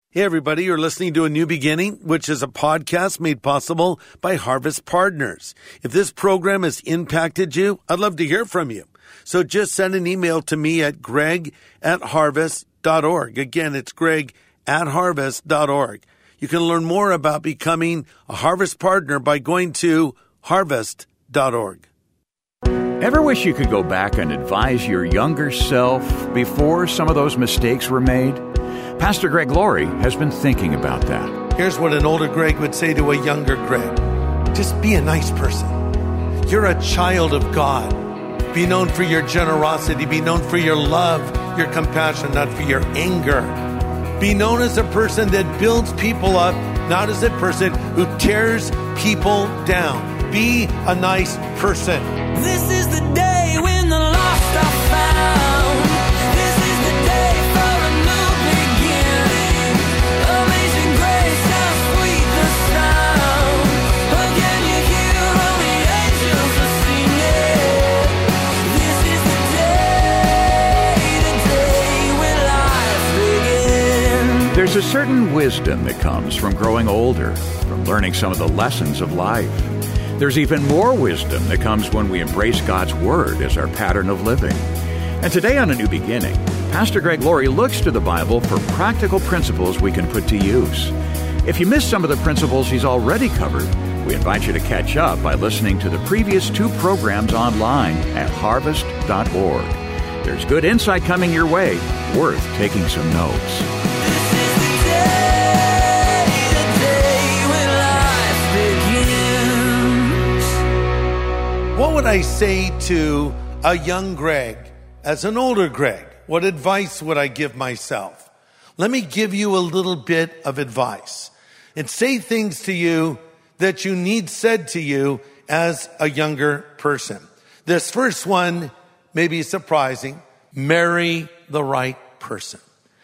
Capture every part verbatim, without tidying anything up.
Hey everybody, you're listening to A New Beginning, which is a podcast made possible by Harvest Partners. If this program has impacted you, I'd love to hear from you. So just send an email to me at greg at harvest dot org. Again, it's greg at harvest dot org. You can learn more about becoming a Harvest Partner by going to harvest dot org. Ever wish you could go back and advise your younger self before some of those mistakes were made? Pastor Greg Laurie has been thinking about that. Here's what an older Greg would say to a younger Greg. Just be a nice person. You're a child of God. Be known for your generosity. Be known for your love, your compassion, not for your anger. Be known as a person that builds people up, not as a person who tears people down. Be a nice person. This is the day when the lost are found. This is the day for a new beginning. Amazing grace, how sweet the sound. Again you hear all the angels are singing. This is the day, the day when life begins. There's a certain wisdom that comes from growing older, from learning some of the lessons of life. There's even more wisdom that comes when we embrace God's Word as our pattern of living. And today on A New Beginning, Pastor Greg Laurie looks to the Bible for practical principles we can put to use. If you missed some of the principles he's already covered, we invite you to catch up by listening to the previous two programs online at harvest dot org. There's good insight coming your way, worth taking some notes. This is the day, the day when life begins. What would I say to a young Greg as an older Greg? What advice would I give myself? Let me give you a little bit of advice and say things to you that you need said to you as a younger person. This first one may be surprising. Marry the right person.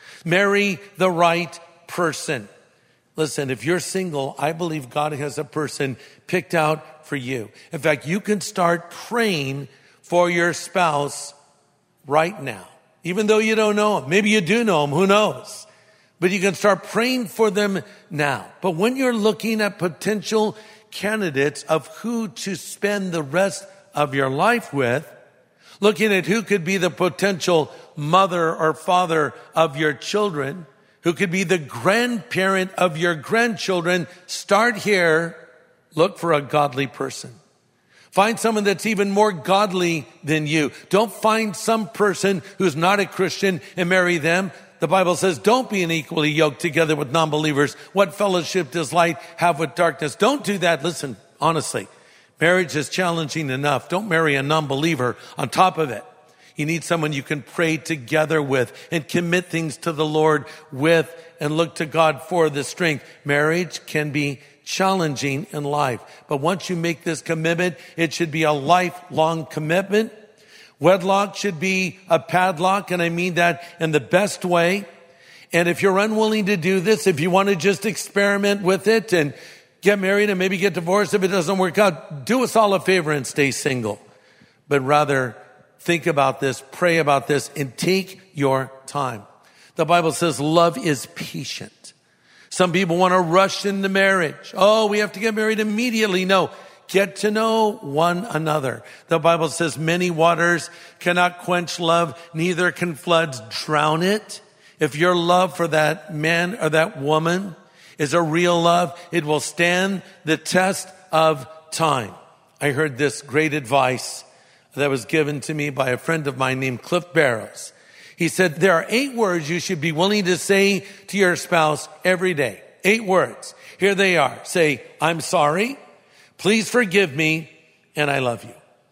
Marry the right person. Listen, if you're single, I believe God has a person picked out for you. In fact, you can start praying for your spouse right now, even though you don't know him. Maybe you do know him, who knows? But you can start praying for them now. But when you're looking at potential candidates of who to spend the rest of your life with, looking at who could be the potential mother or father of your children, who could be the grandparent of your grandchildren, start here. Look for a godly person. Find someone that's even more godly than you. Don't find some person who's not a Christian and marry them. The Bible says, don't be unequally yoked together with non-believers. What fellowship does light have with darkness? Don't do that. Listen, honestly, marriage is challenging enough. Don't marry a non-believer on top of it. You need someone you can pray together with and commit things to the Lord with and look to God for the strength. Marriage can be challenging in life, but once you make this commitment, it should be a lifelong commitment. Wedlock should be a padlock, and I mean that in the best way. And if you're unwilling to do this, if you want to just experiment with it and get married and maybe get divorced if it doesn't work out, do us all a favor and stay single. But rather, think about this, pray about this, and take your time. The Bible says love is patient. Some people want to rush into marriage. Oh, we have to get married immediately. No, get to know one another. The Bible says many waters cannot quench love, neither can floods drown it. If your love for that man or that woman is a real love, it will stand the test of time. I heard this great advice that was given to me by a friend of mine named Cliff Barrows. He said, there are eight words you should be willing to say to your spouse every day. Eight words. Here they are. Say, I'm sorry. Please forgive me. And I love you.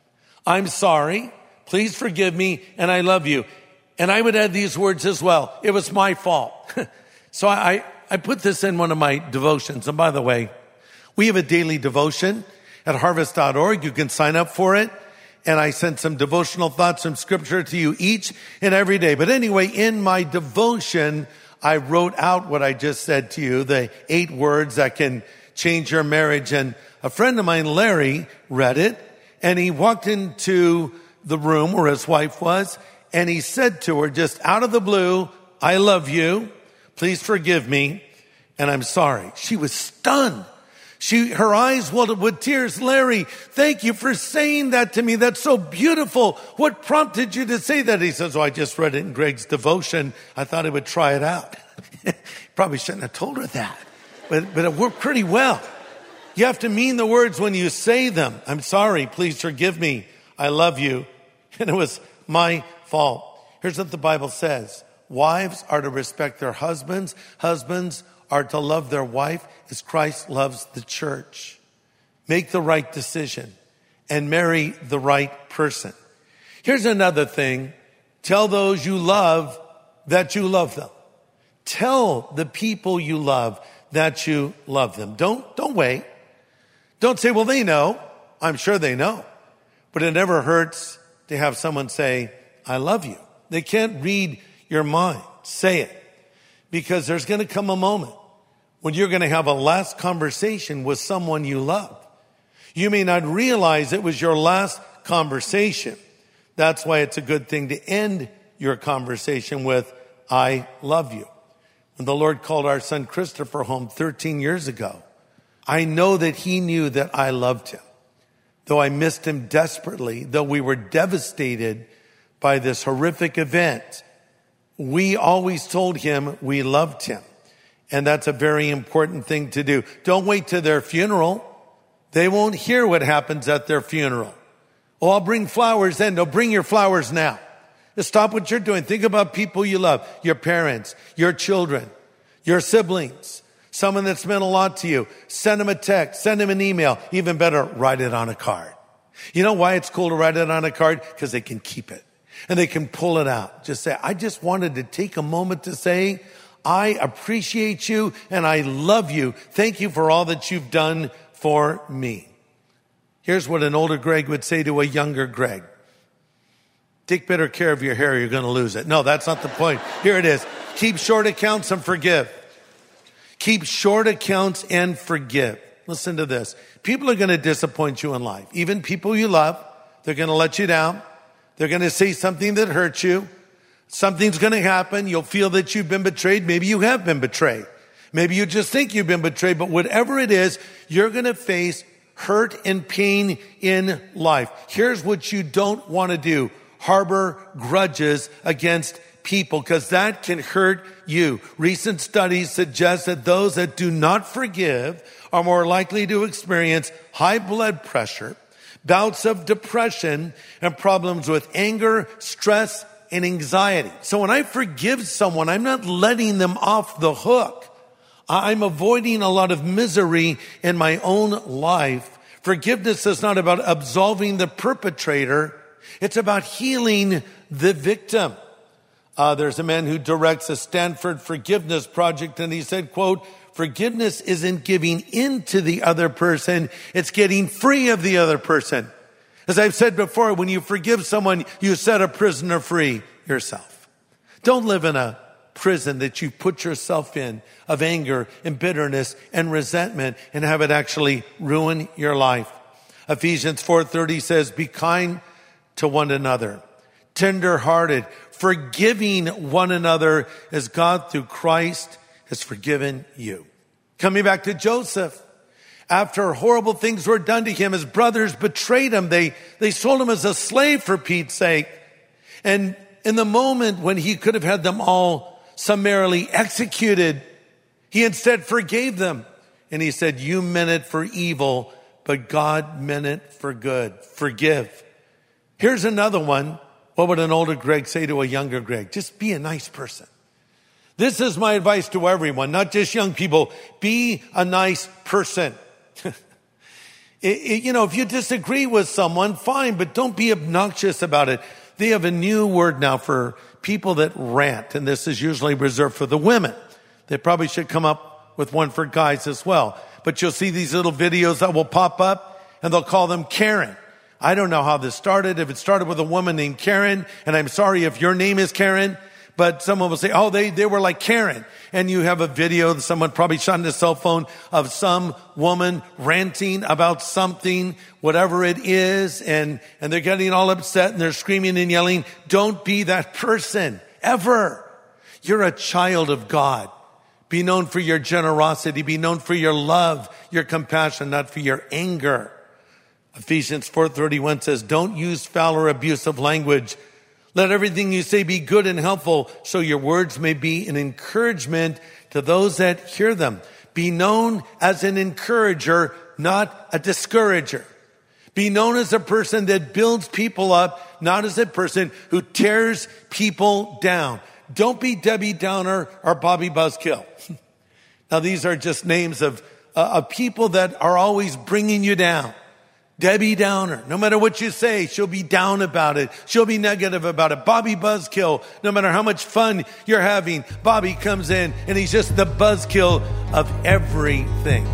I'm sorry. Please forgive me. And I love you. And I would add these words as well. It was my fault. So I, I put this in one of my devotions. And by the way, we have a daily devotion at harvest dot org. You can sign up for it. And I send some devotional thoughts from scripture to you each and every day. But anyway, in my devotion, I wrote out what I just said to you, the eight words that can change your marriage. And a friend of mine, Larry, read it. And he walked into the room where his wife was. And he said to her, just out of the blue, I love you. Please forgive me, and I'm sorry. She was stunned. She, her eyes welled with tears. Larry, thank you for saying that to me. That's so beautiful. What prompted you to say that? He says, oh, I just read it in Greg's devotion. I thought I would try it out. Probably shouldn't have told her that, but, but it worked pretty well. You have to mean the words when you say them. I'm sorry. Please forgive me. I love you. And it was my fault. Here's what the Bible says. Wives are to respect their husbands. Husbands are to love their wife as Christ loves the church. Make the right decision and marry the right person. Here's another thing. Tell those you love that you love them. Tell the people you love that you love them. Don't, don't wait. Don't say, well, they know. I'm sure they know. But it never hurts to have someone say, I love you. They can't read your mind. Say it. Because there's going to come a moment when you're going to have a last conversation with someone you love. You may not realize it was your last conversation. That's why it's a good thing to end your conversation with, I love you. When the Lord called our son Christopher home thirteen years ago, I know that he knew that I loved him. Though I missed him desperately, though we were devastated by this horrific event, we always told him we loved him. And that's a very important thing to do. Don't wait to their funeral. They won't hear what happens at their funeral. Oh, I'll bring flowers then. No, bring your flowers now. Just stop what you're doing. Think about people you love, your parents, your children, your siblings, someone that's meant a lot to you. Send them a text, send them an email. Even better, write it on a card. You know why it's cool to write it on a card? Because they can keep it and they can pull it out. Just say, I just wanted to take a moment to say, I appreciate you and I love you. Thank you for all that you've done for me. Here's what an older Greg would say to a younger Greg. Take better care of your hair, you're going to lose it. No, that's not the point. Here it is. Keep short accounts and forgive. Keep short accounts and forgive. Listen to this. People are going to disappoint you in life. Even people you love, they're going to let you down. They're going to say something that hurts you. Something's going to happen. You'll feel that you've been betrayed. Maybe you have been betrayed. Maybe you just think you've been betrayed. But whatever it is, you're going to face hurt and pain in life. Here's what you don't want to do. Harbor grudges against people, because that can hurt you. Recent studies suggest that those that do not forgive are more likely to experience high blood pressure, bouts of depression, and problems with anger, stress, and anxiety. So when I forgive someone, I'm not letting them off the hook. I'm avoiding a lot of misery in my own life. Forgiveness is not about absolving the perpetrator. It's about healing the victim. Uh, there's a man who directs a Stanford forgiveness project, and he said, quote, forgiveness isn't giving in to the other person. It's getting free of the other person. As I've said before, when you forgive someone, you set a prisoner free yourself. Don't live in a prison that you put yourself in of anger and bitterness and resentment and have it actually ruin your life. Ephesians four thirty says, be kind to one another, tender-hearted, forgiving one another as God through Christ has forgiven you. Coming back to Joseph, after horrible things were done to him, his brothers betrayed him. They, they sold him as a slave for Pete's sake. And in the moment when he could have had them all summarily executed, he instead forgave them. And he said, you meant it for evil, but God meant it for good. Forgive. Here's another one. What would an older Greg say to a younger Greg? Just be a nice person. This is my advice to everyone, not just young people. Be a nice person. it, it, you know, if you disagree with someone, fine, but don't be obnoxious about it. They have a new word now for people that rant, and this is usually reserved for the women. They probably should come up with one for guys as well. But you'll see these little videos that will pop up, and they'll call them Karen. I don't know how this started. If it started with a woman named Karen, and I'm sorry if your name is Karen, but someone will say, oh, they, they were like Karen. And you have a video that someone probably shot on a cell phone of some woman ranting about something, whatever it is, and, and they're getting all upset and they're screaming and yelling. Don't be that person, ever. You're a child of God. Be known for your generosity. Be known for your love, your compassion, not for your anger. Ephesians four thirty-one says, don't use foul or abusive language. Let everything you say be good and helpful, so your words may be an encouragement to those that hear them. Be known as an encourager, not a discourager. Be known as a person that builds people up, not as a person who tears people down. Don't be Debbie Downer or Bobby Buzzkill. Now, these are just names of, uh, of people that are always bringing you down. Debbie Downer, no matter what you say, she'll be down about it. She'll be negative about it. Bobby Buzzkill, no matter how much fun you're having, Bobby comes in and he's just the buzzkill of everything.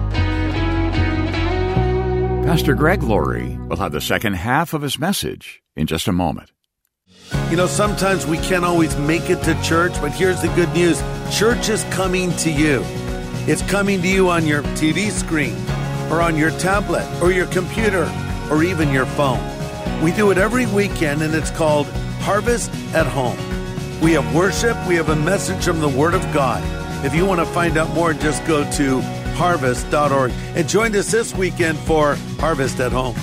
Pastor Greg Laurie will have the second half of his message in just a moment. You know, sometimes we can't always make it to church, but here's the good news. Church is coming to you. It's coming to you on your T V screen, or on your tablet, or your computer, or even your phone. We do it every weekend, and it's called Harvest at Home. We have worship. We have a message from the Word of God. If you want to find out more, just go to harvest dot org and join us this weekend for Harvest at Home.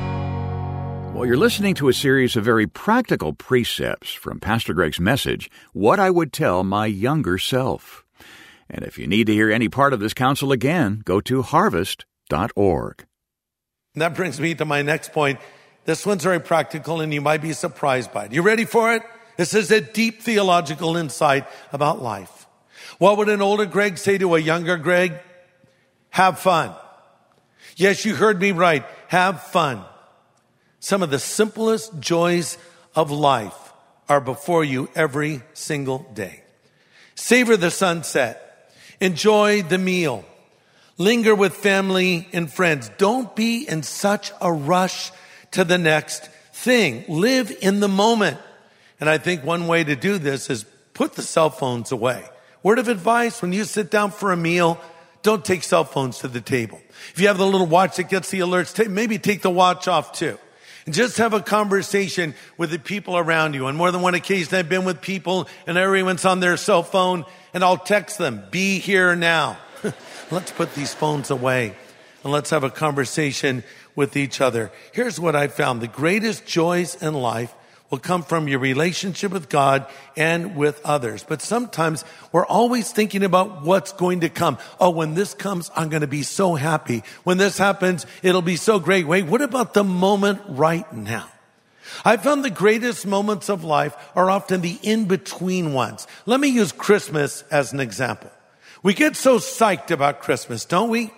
Well, you're listening to a series of very practical precepts from Pastor Greg's message, What I Would Tell My Younger Self. And if you need to hear any part of this counsel again, go to harvest dot org. And that brings me to my next point. This one's very practical, and you might be surprised by it. You ready for it? This is a deep theological insight about life. What would an older Greg say to a younger Greg? Have fun. Yes, you heard me right. Have fun. Some of the simplest joys of life are before you every single day. Savor the sunset. Enjoy the meal. Linger with family and friends. Don't be in such a rush to the next thing. Live in the moment. And I think one way to do this is put the cell phones away. Word of advice, when you sit down for a meal, don't take cell phones to the table. If you have the little watch that gets the alerts, take, maybe take the watch off too. And just have a conversation with the people around you. On more than one occasion, I've been with people and everyone's on their cell phone, and I'll text them, be here now. Let's put these phones away and let's have a conversation with each other. Here's what I found. The greatest joys in life will come from your relationship with God and with others. But sometimes we're always thinking about what's going to come. Oh, when this comes, I'm going to be so happy. When this happens, it'll be so great. Wait, what about the moment right now? I found the greatest moments of life are often the in-between ones. Let me use Christmas as an example. We get so psyched about Christmas, don't we?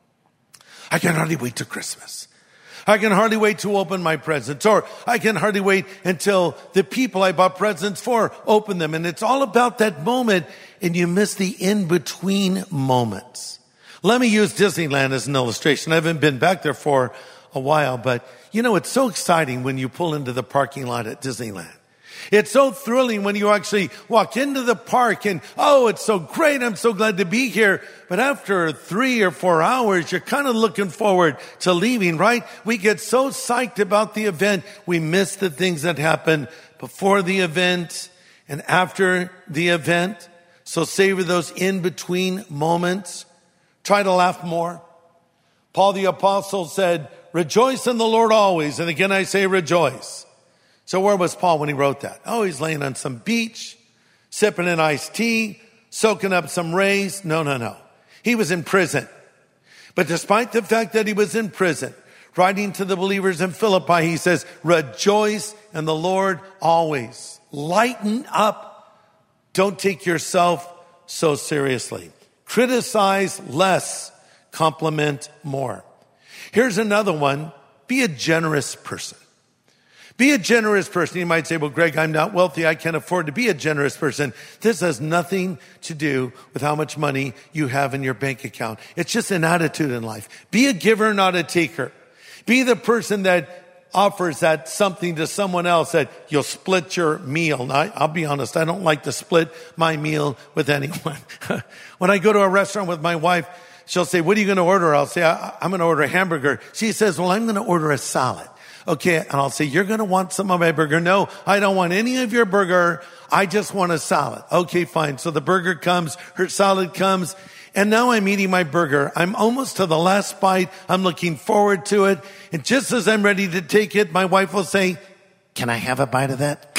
I can hardly wait till Christmas. I can hardly wait to open my presents, or I can hardly wait until the people I bought presents for open them. And it's all about that moment, and you miss the in-between moments. Let me use Disneyland as an illustration. I haven't been back there for a while, but you know, it's so exciting when you pull into the parking lot at Disneyland. It's so thrilling when you actually walk into the park and, oh, it's so great. I'm so glad to be here. But after three or four hours, you're kind of looking forward to leaving, right? We get so psyched about the event. We miss the things that happen before the event and after the event. So savor those in-between moments. Try to laugh more. Paul the Apostle said, rejoice in the Lord always. And again, I say rejoice. So where was Paul when he wrote that? Oh, he's laying on some beach, sipping an iced tea, soaking up some rays. No, no, no. He was in prison. But despite the fact that he was in prison, writing to the believers in Philippi, he says, rejoice in the Lord always. Lighten up. Don't take yourself so seriously. Criticize less. Compliment more. Here's another one. Be a generous person. Be a generous person. You might say, well, Greg, I'm not wealthy. I can't afford to be a generous person. This has nothing to do with how much money you have in your bank account. It's just an attitude in life. Be a giver, not a taker. Be the person that offers that something to someone else, that you'll split your meal. Now, I'll be honest, I don't like to split my meal with anyone. When I go to a restaurant with my wife, she'll say, what are you going to order? I'll say, I'm going to order a hamburger. She says, well, I'm going to order a salad. Okay, and I'll say, you're going to want some of my burger. No, I don't want any of your burger. I just want a salad. Okay, fine. So the burger comes, her salad comes, and now I'm eating my burger. I'm almost to the last bite. I'm looking forward to it. And just as I'm ready to take it, my wife will say, can I have a bite of that?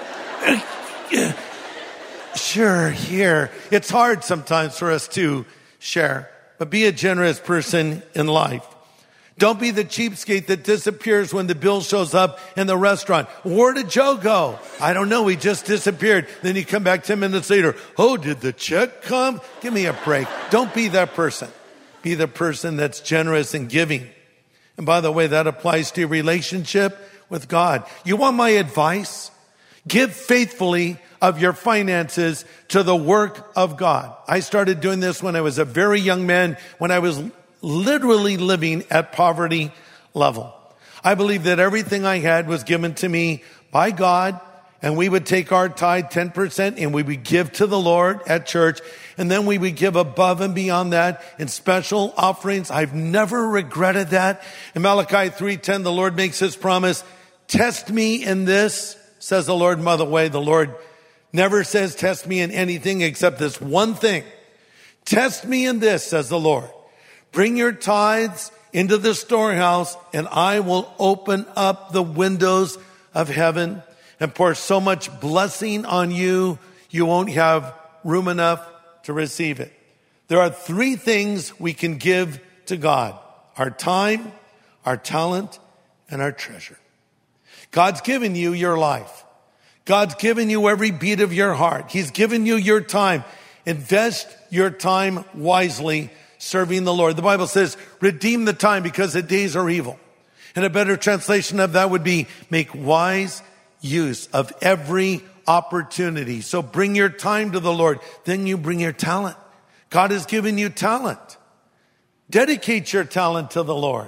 Sure, here. It's hard sometimes for us to share, but be a generous person in life. Don't be the cheapskate that disappears when the bill shows up in the restaurant. Where did Joe go? I don't know. He just disappeared. Then you come back ten minutes later. Oh, did the check come? Give me a break. Don't be that person. Be the person that's generous and giving. And by the way, that applies to your relationship with God. You want my advice? Give faithfully of your finances to the work of God. I started doing this when I was a very young man, when I was literally living at poverty level. I believe that everything I had was given to me by God, and we would take our tithe, ten percent, and we would give to the Lord at church, and then we would give above and beyond that in special offerings. I've never regretted that. In Malachi three ten, the Lord makes his promise, test me in this, says the Lord. By the way, the Lord never says test me in anything except this one thing. Test me in this, says the Lord. Bring your tithes into the storehouse, and I will open up the windows of heaven and pour so much blessing on you, you won't have room enough to receive it. There are three things we can give to God: our time, our talent, and our treasure. God's given you your life. God's given you every beat of your heart. He's given you your time. Invest your time wisely serving the Lord. The Bible says, redeem the time because the days are evil. And a better translation of that would be, make wise use of every opportunity. So bring your time to the Lord. Then you bring your talent. God has given you talent. Dedicate your talent to the Lord.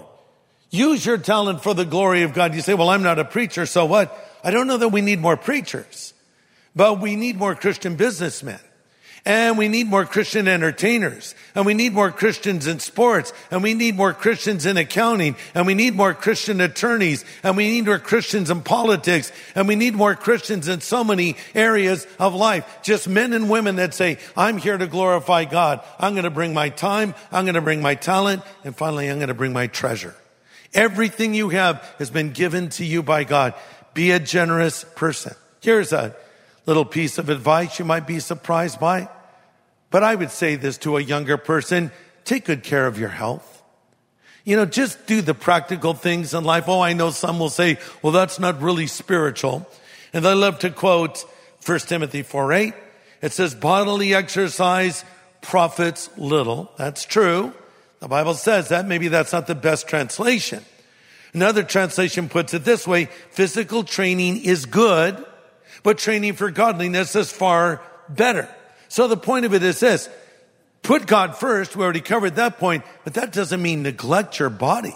Use your talent for the glory of God. You say, well, I'm not a preacher, so what? I don't know that we need more preachers, but we need more Christian businessmen. And we need more Christian entertainers. And we need more Christians in sports. And we need more Christians in accounting. And we need more Christian attorneys. And we need more Christians in politics. And we need more Christians in so many areas of life. Just men and women that say, I'm here to glorify God. I'm going to bring my time. I'm going to bring my talent. And finally, I'm going to bring my treasure. Everything you have has been given to you by God. Be a generous person. Here's a little piece of advice you might be surprised by. But I would say this to a younger person: take good care of your health. You know, just do the practical things in life. Oh, I know some will say, well, that's not really spiritual. And I love to quote First Timothy four eight. It says, bodily exercise profits little. That's true. The Bible says that. Maybe that's not the best translation. Another translation puts it this way: physical training is good, but training for godliness is far better. So the point of it is this: put God first. We already covered that point, but that doesn't mean neglect your body.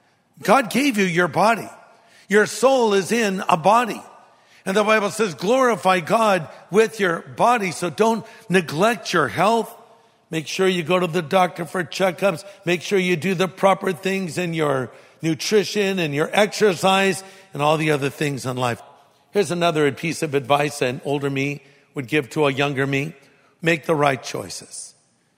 God gave you your body. Your soul is in a body. And the Bible says glorify God with your body. So don't neglect your health. Make sure you go to the doctor for checkups. Make sure you do the proper things in your nutrition and your exercise and all the other things in life. Here's another piece of advice an older me would give to a younger me. Make the right choices.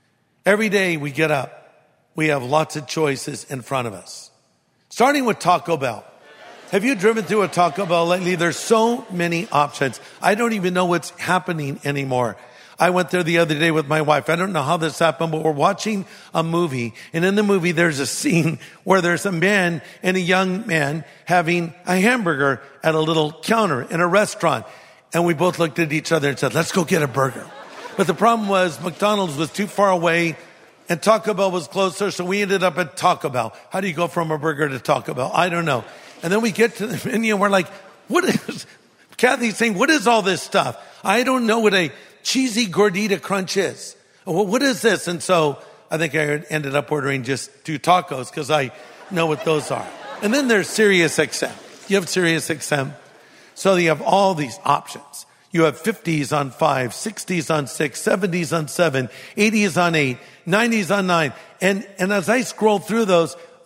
Every day we get up, we have lots of choices in front of us. Starting with Taco Bell. Have you driven through a Taco Bell lately? There's so many options. I don't even know what's happening anymore. I went there the other day with my wife. I don't know how this happened, but we're watching a movie. And in the movie, there's a scene where there's a man and a young man having a hamburger at a little counter in a restaurant. And we both looked at each other and said, let's go get a burger. But the problem was McDonald's was too far away and Taco Bell was closer. So we ended up at Taco Bell. How do you go from a burger to Taco Bell? I don't know. And then we get to the menu and we're like, what is, Kathy's saying, what is all this stuff? I don't know what a cheesy gordita crunch is. Well, what is this? And so I think I ended up ordering just two tacos because I know what those are. And then there's Sirius X M. You have Sirius X M. So you have all these options. You have fifties on five, sixties on six, seventies on seven, eighties on eight, nineties on nine. And, and as I scroll through those,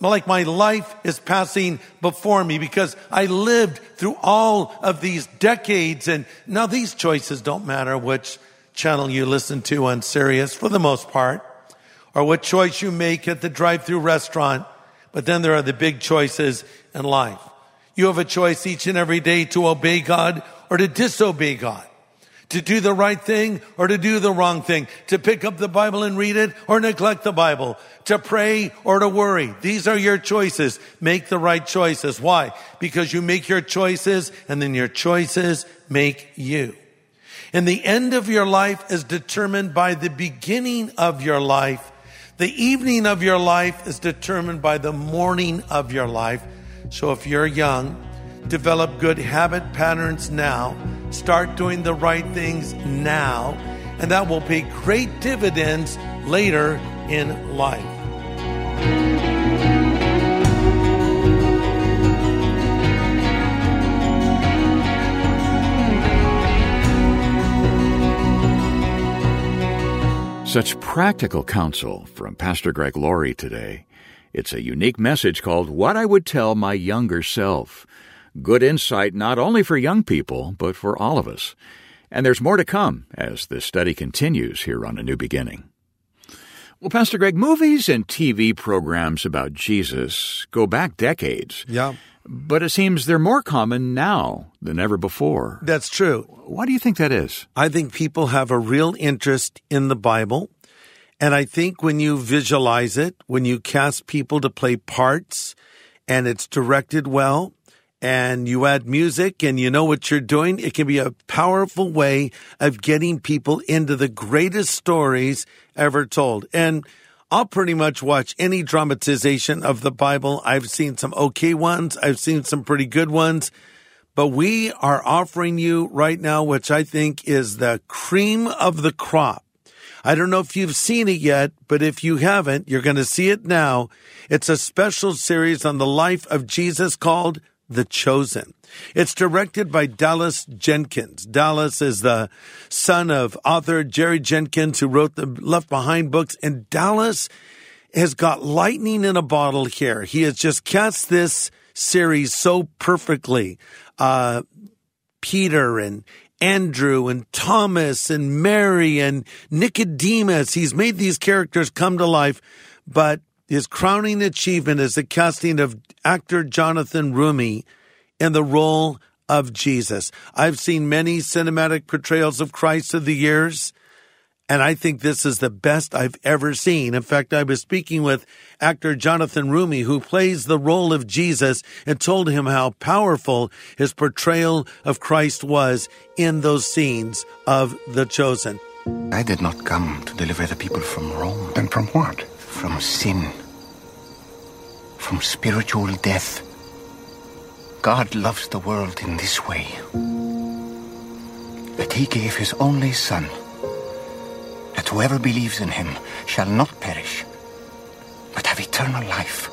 like my life is passing before me because I lived through all of these decades. And now these choices don't matter which channel you listen to on Sirius for the most part, or what choice you make at the drive-through restaurant. But then there are the big choices in life. You have a choice each and every day to obey God or to disobey God, to do the right thing or to do the wrong thing, to pick up the Bible and read it or neglect the Bible, to pray or to worry. These are your choices. Make the right choices. Why? Because you make your choices and then your choices make you. And the end of your life is determined by the beginning of your life. The evening of your life is determined by the morning of your life. So if you're young, develop good habit patterns now. Start doing the right things now, and that will pay great dividends later in life. Such practical counsel from Pastor Greg Laurie today. It's a unique message called What I Would Tell My Younger Self. Good insight not only for young people, but for all of us. And there's more to come as this study continues here on A New Beginning. Well, Pastor Greg, movies and T V programs about Jesus go back decades. Yeah. But it seems they're more common now than ever before. That's true. Why do you think that is? I think people have a real interest in the Bible. And I think when you visualize it, when you cast people to play parts and it's directed well and you add music and you know what you're doing, it can be a powerful way of getting people into the greatest stories ever told. And I'll pretty much watch any dramatization of the Bible. I've seen some okay ones. I've seen some pretty good ones. But we are offering you right now, which I think is the cream of the crop. I don't know if you've seen it yet, but if you haven't, you're going to see it now. It's a special series on the life of Jesus called The Chosen. It's directed by Dallas Jenkins. Dallas is the son of author Jerry Jenkins, who wrote the Left Behind books. And Dallas has got lightning in a bottle here. He has just cast this series so perfectly. Uh, Peter and Andrew and Thomas and Mary and Nicodemus. He's made these characters come to life, but his crowning achievement is the casting of actor Jonathan Roumie in the role of Jesus. I've seen many cinematic portrayals of Christ through the years, and I think this is the best I've ever seen. In fact, I was speaking with actor Jonathan Roumie, who plays the role of Jesus, and told him how powerful his portrayal of Christ was in those scenes of The Chosen. I did not come to deliver the people from Rome. Then from what? From sin. From spiritual death. God loves the world in this way, that he gave his only Son, that whoever believes in him shall not perish, but have eternal life.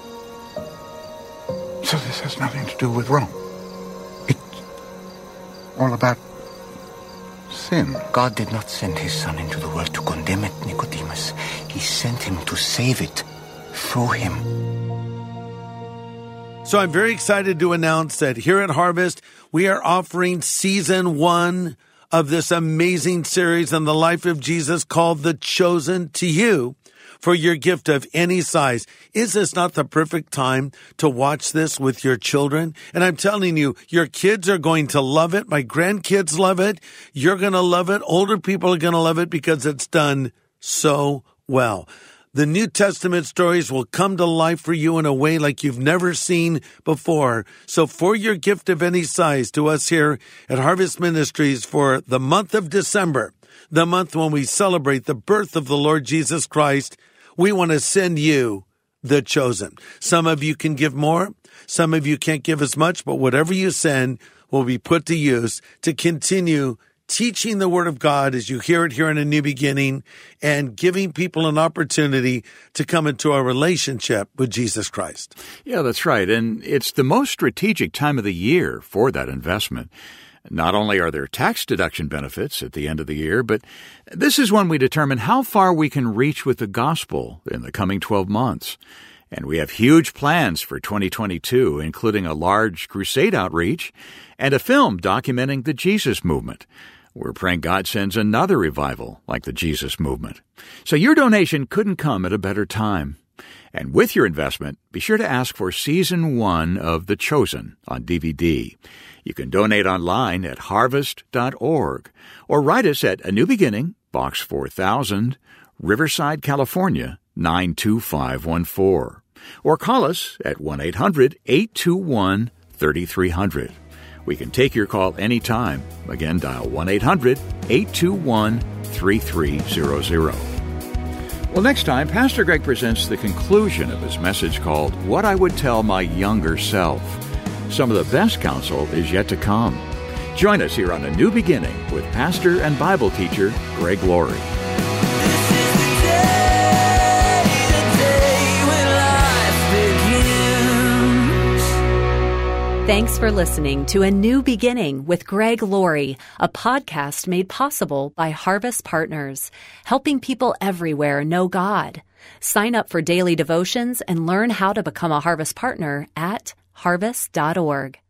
So this has nothing to do with Rome. It's all about sin. God did not send his Son into the world to condemn it, Nicodemus. He sent him to save it through him. So I'm very excited to announce that here at Harvest, we are offering season one of this amazing series on the life of Jesus called The Chosen to you for your gift of any size. Is this not the perfect time to watch this with your children? And I'm telling you, your kids are going to love it. My grandkids love it. You're going to love it. Older people are going to love it because it's done so well. The New Testament stories will come to life for you in a way like you've never seen before. So for your gift of any size to us here at Harvest Ministries for the month of December, the month when we celebrate the birth of the Lord Jesus Christ, we want to send you The Chosen. Some of you can give more. Some of you can't give as much, but whatever you send will be put to use to continue teaching the Word of God as you hear it here in A New Beginning, and giving people an opportunity to come into a relationship with Jesus Christ. Yeah, that's right. And it's the most strategic time of the year for that investment. Not only are there tax deduction benefits at the end of the year, but this is when we determine how far we can reach with the gospel in the coming twelve months. And we have huge plans for twenty twenty-two, including a large crusade outreach and a film documenting the Jesus movement. We're praying God sends another revival like the Jesus movement. So your donation couldn't come at a better time. And with your investment, be sure to ask for Season one of The Chosen on D V D. You can donate online at harvest dot org or write us at A New Beginning, Box four thousand, Riverside, California, nine two five one four. Or call us at one eight hundred eight two one three three zero zero. We can take your call anytime. Again, dial one eight hundred eight two one three three zero zero. Well, next time, Pastor Greg presents the conclusion of his message called What I Would Tell My Younger Self. Some of the best counsel is yet to come. Join us here on A New Beginning with pastor and Bible teacher Greg Laurie. This is the day, the day when life begins. Thanks for listening to A New Beginning with Greg Laurie, a podcast made possible by Harvest Partners, helping people everywhere know God. Sign up for daily devotions and learn how to become a Harvest Partner at harvest dot org.